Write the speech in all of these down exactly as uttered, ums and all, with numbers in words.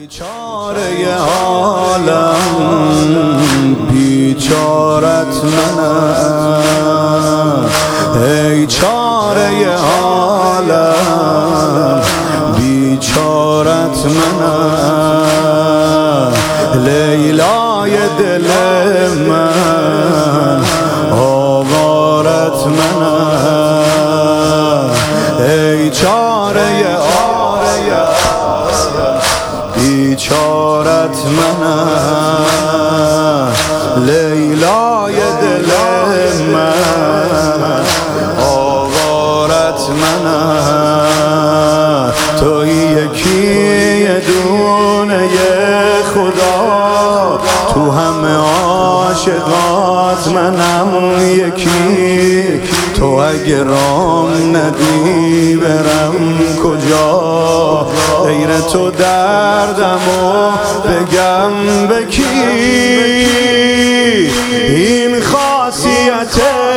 بیچاره عالم بیچارت منم، ای چاره عالم بیچارت منم، لیلای دل من آوارت منم، ای چاره بیچارت منم، لیلای دل من آوارت منم، توی یکی دونه خدا، تو همه عاشقات منم یکی، تو اگه رام ندی برم کجا، غیر تو دردمو بگم به کی، این خاصیت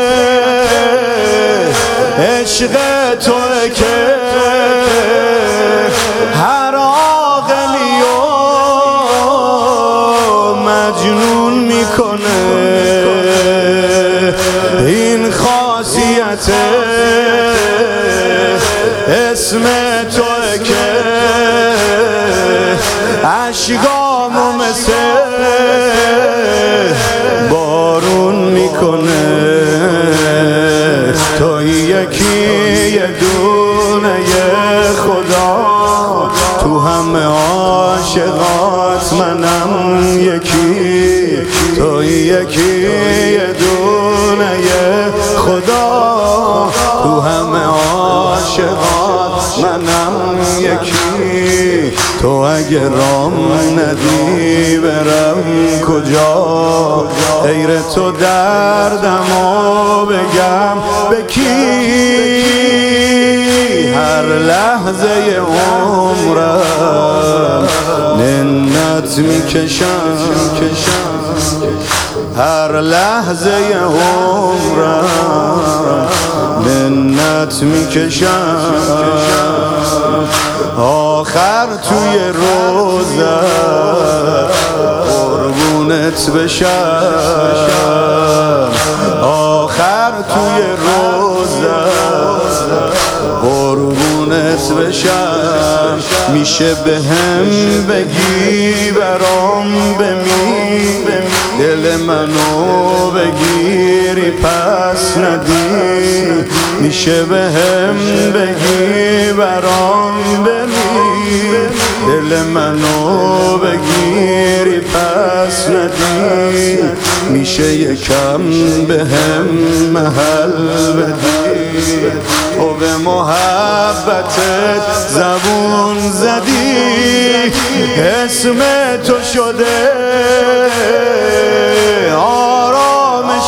عشق توئه که هر عاقلیو مجنون میکنه، این خاصیت اسم توئه که اشکامو مثل بارون میکنه، توی یکی دونه خدا، تو همه عاشقات منم یکی، توی یکی دونه خدا، تو همه عاشقات منم یکی، تو اگه رام ندی برم کجا، غیر تو دردمو بگم به کی، هر لحظه عمرم منت میکشم، هر لحظه عمرم منت میکشم، آخر توی روزه قربونت بشم، آخر توی روزه قربونت بشم، میشه به هم بگی برام بمی، دل منو بگیری پس ندی، میشه به هم بگی برام بمی، دل منو بگیری پس ندی، میشه یکم به هم محل بدی، تو به محبتت زبون زدی، اسم تو شده آرامش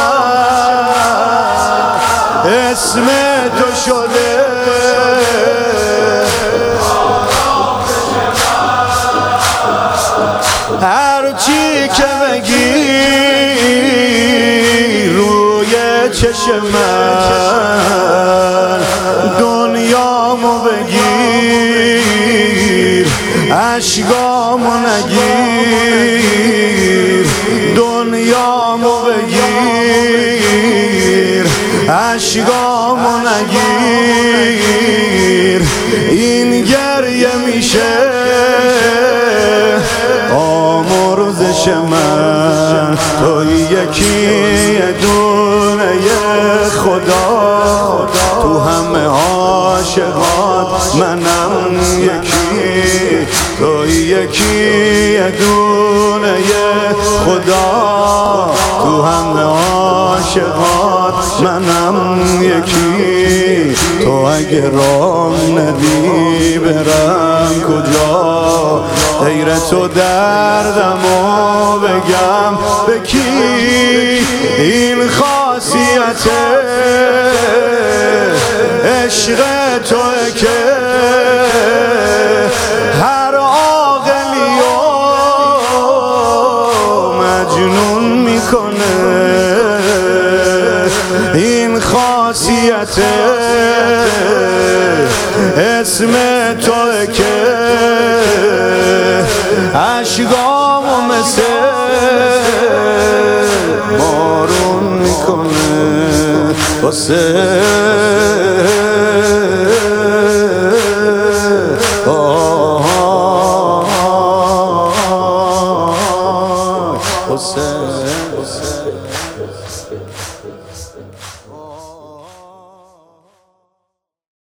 من، اسم تو شده هرچی که بگی روی چشم من، دنیامو بگیر اشکامو نگیر، دنیامو بگیر اشکامو نگیر، این گریه میشه آمرزش من، توی یکی دونه خدا، تو همه عاشقات منم یکی، توی یکی دونه خدا، تو همه عاشقات منم یکی، تو اگه رام ندی برم کجا، غیر تو دردمو بگم به کی، این خاصیت عشق توئه که هر عاقلیو مجنون میکنه، این خاصیت اسم توئه که عشقامو مثل بارون میکنه واسه حسین